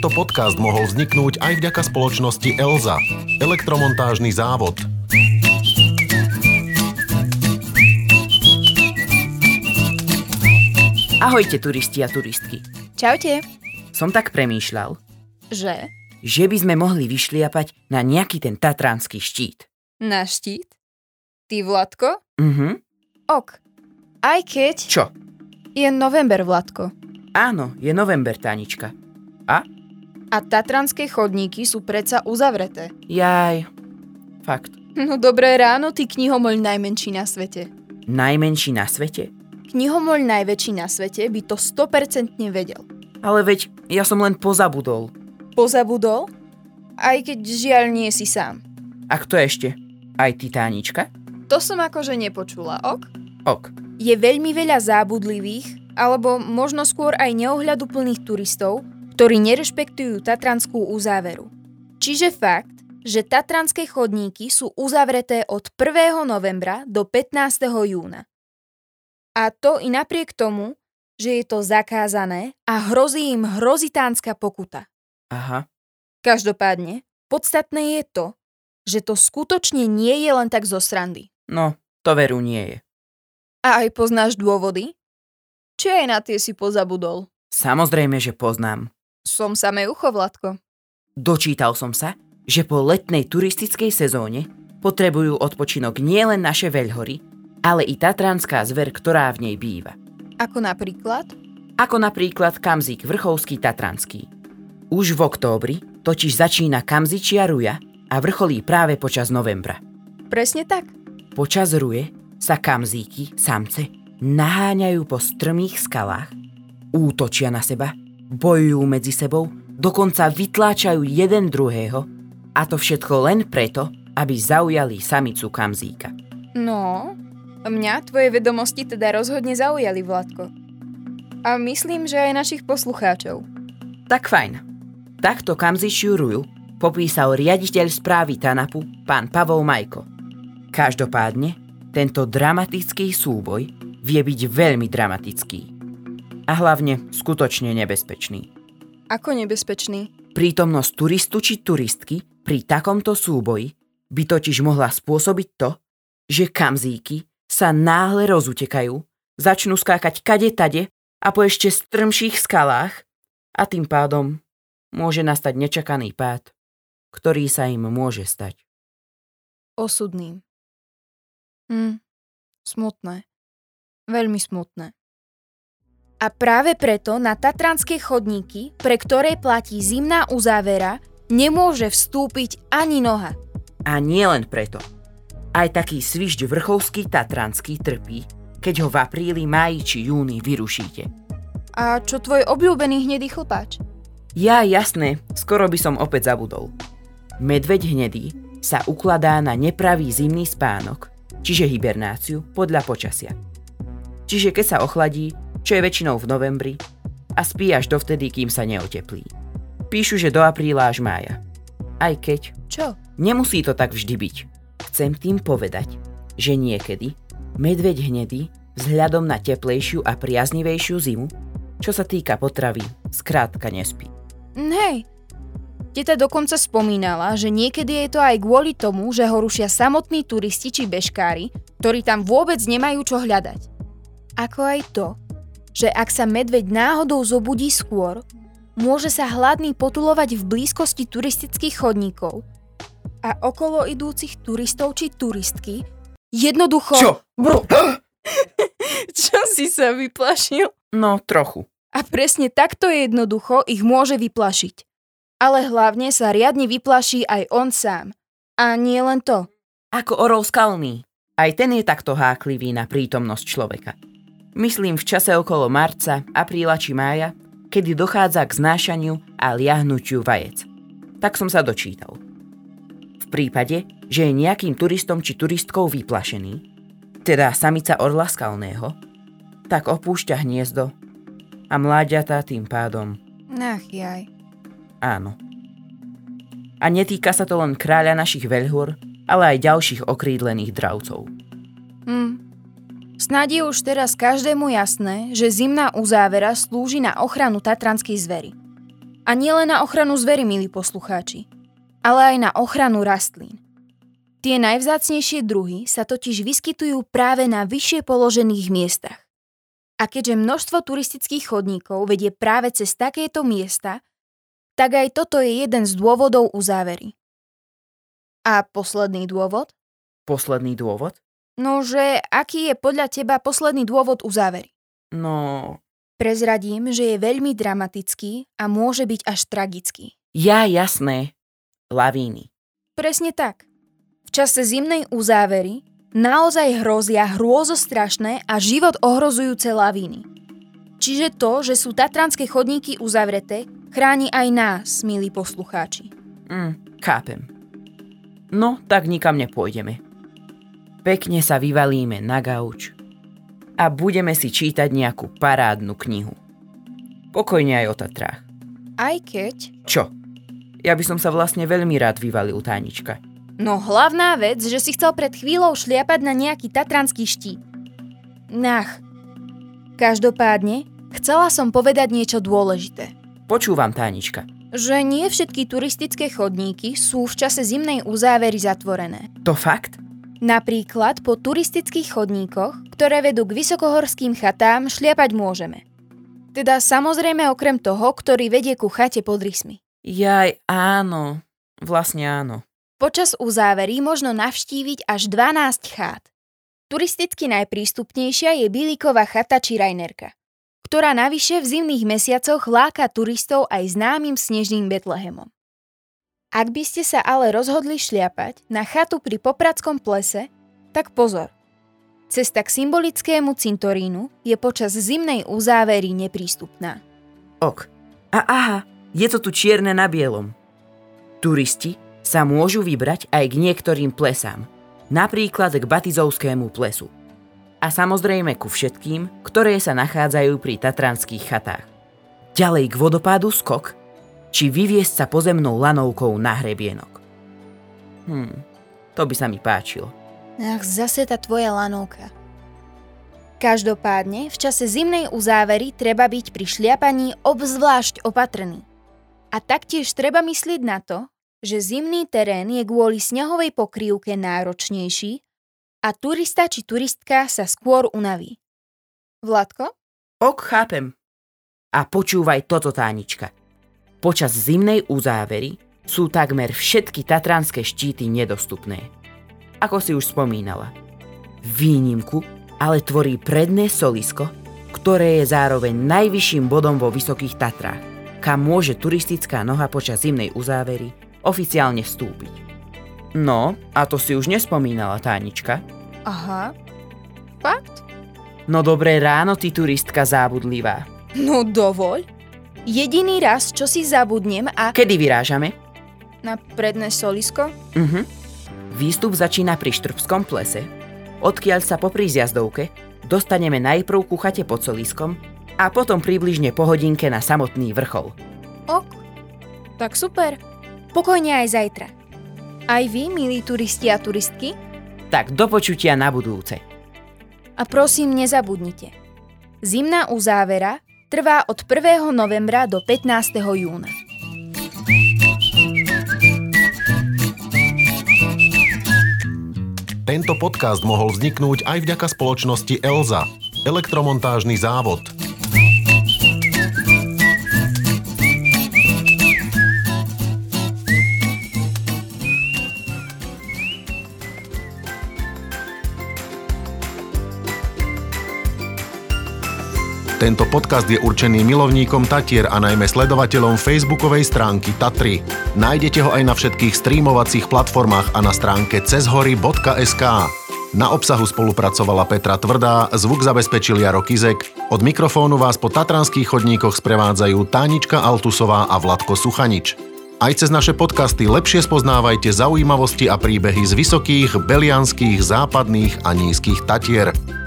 Tento podcast mohol vzniknúť aj vďaka spoločnosti Elza, elektromontážny závod. Ahojte turisti a turistky. Čaute. Som tak premýšľal, Že by sme mohli vyšliapať na nejaký ten tatranský štít. na štít? Ty, Vladko? Ok. Aj keď Čo? je november, Vladko. Áno, je november, Tánička. A tatranské chodníky sú predsa uzavreté. Jaj, fakt. No dobré ráno, ty knihomoľ najmenší na svete. Najmenší na svete? Knihomoľ najväčší na svete by to 100% vedel. Ale veď ja som len pozabudol. Pozabudol? Aj keď žiaľ nie si sám. A kto ešte? Aj ty, Tánička? To som akože nepočula, ok? Ok. Je veľmi veľa zábudlivých, alebo možno skôr aj neohľaduplných turistov, ktorí nerešpektujú tatranskú uzáveru. Čiže fakt, že tatranské chodníky sú uzavreté od 1. novembra do 15. júna. A to i napriek tomu, že je to zakázané a hrozí im hrozitánska pokuta. Aha. Každopádne, podstatné je to, že to skutočne nie je len tak zo srandy. No, to veru nie je. A aj poznáš dôvody? Či aj na tie si pozabudol? Samozrejme, že poznám. Som samé ucho, Vladko. Dočítal som sa, že po letnej turistickej sezóne potrebujú odpočinok nielen naše veľhory, ale i tatranská zver, ktorá v nej býva. Ako napríklad? Ako napríklad kamzik vrchovský tatranský. Už v októbri totiž začína kamzičia ruja a vrcholí práve počas novembra. Presne tak. Počas ruje sa kamzíky, samce, naháňajú po strmých skalách, útočia na seba, bojujú medzi sebou, dokonca vytláčajú jeden druhého, a to všetko len preto, aby zaujali samicu kamzíka. No, mňa tvoje vedomosti teda rozhodne zaujali, Vladko. A myslím, že aj našich poslucháčov. Tak fajn. Takto kamzičiu ruju popísal riaditeľ správy TANAPu, pán Pavol Majko. Každopádne, tento dramatický súboj vie byť veľmi dramatický. A hlavne skutočne nebezpečný. Ako nebezpečný? Prítomnosť turistu či turistky pri takomto súboji by totiž mohla spôsobiť to, že kamzíky sa náhle rozutekajú, začnú skákať kade-tade a po ešte strmších skalách a tým pádom môže nastať nečakaný pád, ktorý sa im môže stať osudným. Smutné. Veľmi smutné. A práve preto na tatranské chodníky, pre ktoré platí zimná uzávera, nemôže vstúpiť ani noha. A nie len preto. Aj taký svišť vrchovský tatranský trpí, keď ho v apríli, máji či júni vyrušíte. A čo tvoj obľúbený hnedý chlpáč? Ja, jasné, skoro by som opäť zabudol. Medveď hnedý sa ukladá na nepravý zimný spánok, čiže hibernáciu podľa počasia. Čiže keď sa ochladí, čo je väčšinou v novembri, a spí až dovtedy, kým sa neoteplí. Píšu, že do apríla až mája. Aj keď Čo? nemusí to tak vždy byť. Chcem tým povedať, že niekedy medveď hnedý vzhľadom na teplejšiu a priaznivejšiu zimu, čo sa týka potravy, skrátka nespí. Hej, teta dokonca spomínala, že niekedy je to aj kvôli tomu, že ho rušia samotní turisti či bežkári, ktorí tam vôbec nemajú čo hľadať. Ako aj to, že ak sa medveď náhodou zobudí skôr, môže sa hladný potulovať v blízkosti turistických chodníkov a okolo idúcich turistov či turistky jednoducho... Čo? Čo si sa vyplašil? No, trochu. A presne takto jednoducho ich môže vyplašiť. Ale hlavne sa riadne vyplaší aj on sám. A nie len to. Ako orol skalný. Aj ten je takto háklivý na prítomnosť človeka. Myslím v čase okolo marca, apríla či mája, kedy dochádza k znášaniu a liahnutiu vajec. Tak som sa dočítal. V prípade, že je nejakým turistom či turistkou vyplašený, teda samica orla skalného, tak opúšťa hniezdo a mláďatá tým pádom. Ach jaj. Áno. A netýka sa to len kráľa našich veľhôr, ale aj ďalších okrídlených dravcov. Snáď je už teraz každému jasné, že zimná uzávera slúži na ochranu tatranskej zvery. A nielen na ochranu zvery, milí poslucháči, ale aj na ochranu rastlín. Tie najvzácnejšie druhy sa totiž vyskytujú práve na vyššie položených miestach. A keďže množstvo turistických chodníkov vedie práve cez takéto miesta, tak aj toto je jeden z dôvodov uzávery. A posledný dôvod? Posledný dôvod? No, že aký je podľa teba posledný dôvod uzávery? No... Prezradím, že je veľmi dramatický a môže byť až tragický. Jasné. Lavíny. Presne tak. V čase zimnej uzávery naozaj hrozia hrôzostrašné a život ohrozujúce lavíny. Čiže to, že sú tatranské chodníky uzavreté, chráni aj nás, milí poslucháči. Chápem. No, tak nikam nepôjdeme. Pekne sa vyvalíme na gauč a budeme si čítať nejakú parádnu knihu. Pokojne aj o Tatrách. Aj keď... Čo? Ja by som sa vlastne veľmi rád vyvalil, Tánička. No hlavná vec, že si chcel pred chvíľou šliapať na nejaký tatranský štít. Každopádne, chcela som povedať niečo dôležité. Počúvam, Tánička. Že nie všetky turistické chodníky sú v čase zimnej uzávery zatvorené. To fakt? Napríklad po turistických chodníkoch, ktoré vedú k vysokohorským chatám, šliapať môžeme. Teda samozrejme okrem toho, ktorý vedie ku chate pod rysmi. Áno. Vlastne áno. Počas uzávery možno navštíviť až 12 chát. Turisticky najprístupnejšia je Bilíkova chata či Rajnerka, ktorá navyše v zimných mesiacoch láka turistov aj známym snežným Betlehemom. Ak by ste sa ale rozhodli šliapať na chatu pri Popradskom plese, tak pozor. Cesta k symbolickému cintorínu je počas zimnej uzávery neprístupná. Ok. Aha, je to tu čierne na bielom. Turisti sa môžu vybrať aj k niektorým plesám, napríklad k Batizovskému plesu. A samozrejme ku všetkým, ktoré sa nachádzajú pri tatranských chatách. Ďalej k vodopádu Skok, či vyviesť sa pozemnou lanovkou na hrebienok. To by sa mi páčilo. Zase tá tvoja lanovka. Každopádne, v čase zimnej uzávery treba byť pri šliapaní obzvlášť opatrný. A taktiež treba myslieť na to, že zimný terén je kvôli snehovej pokrývke náročnejší a turista či turistka sa skôr unaví. Vladko? Ok, chápem. A počúvaj toto, Tánička. Počas zimnej uzávery sú takmer všetky tatranské štíty nedostupné. Ako si už spomínala. Výnimku ale tvorí predné solisko, ktoré je zároveň najvyšším bodom vo Vysokých Tatrách, kam môže turistická noha počas zimnej uzávery oficiálne vstúpiť. No, a to si už nespomínala, Tánička. Aha, fakt? No dobré ráno, ty turistka zábudlivá. No dovoľ. Jediný raz, čo si zabudnem a... Kedy vyrážame? Na predné solisko? Výstup začína pri Štrbskom plese, odkiaľ sa popri zjazdovke dostaneme najprv ku chate pod soliskom a potom približne po hodinke na samotný vrchol. Ok, tak super. Pokojne aj zajtra. Aj vy, milí turisti a turistky? Tak do počutia na budúce. A prosím, nezabudnite. Zimná uzávera trvá od 1. novembra do 15. júna. Tento podcast mohol vzniknúť aj vďaka spoločnosti Elza, elektromontážny závod. Tento podcast je určený milovníkom Tatier a najmä sledovateľom facebookovej stránky Tatry. Nájdete ho aj na všetkých streamovacích platformách a na stránke cezhory.sk. Na obsahu spolupracovala Petra Tvrdá, zvuk zabezpečil Jaro Kizek. Od mikrofónu vás po tatranských chodníkoch sprevádzajú Tánička Altusová a Vladko Suchanič. Aj cez naše podcasty lepšie spoznávajte zaujímavosti a príbehy z vysokých, belianských, západných a nízkych Tatier.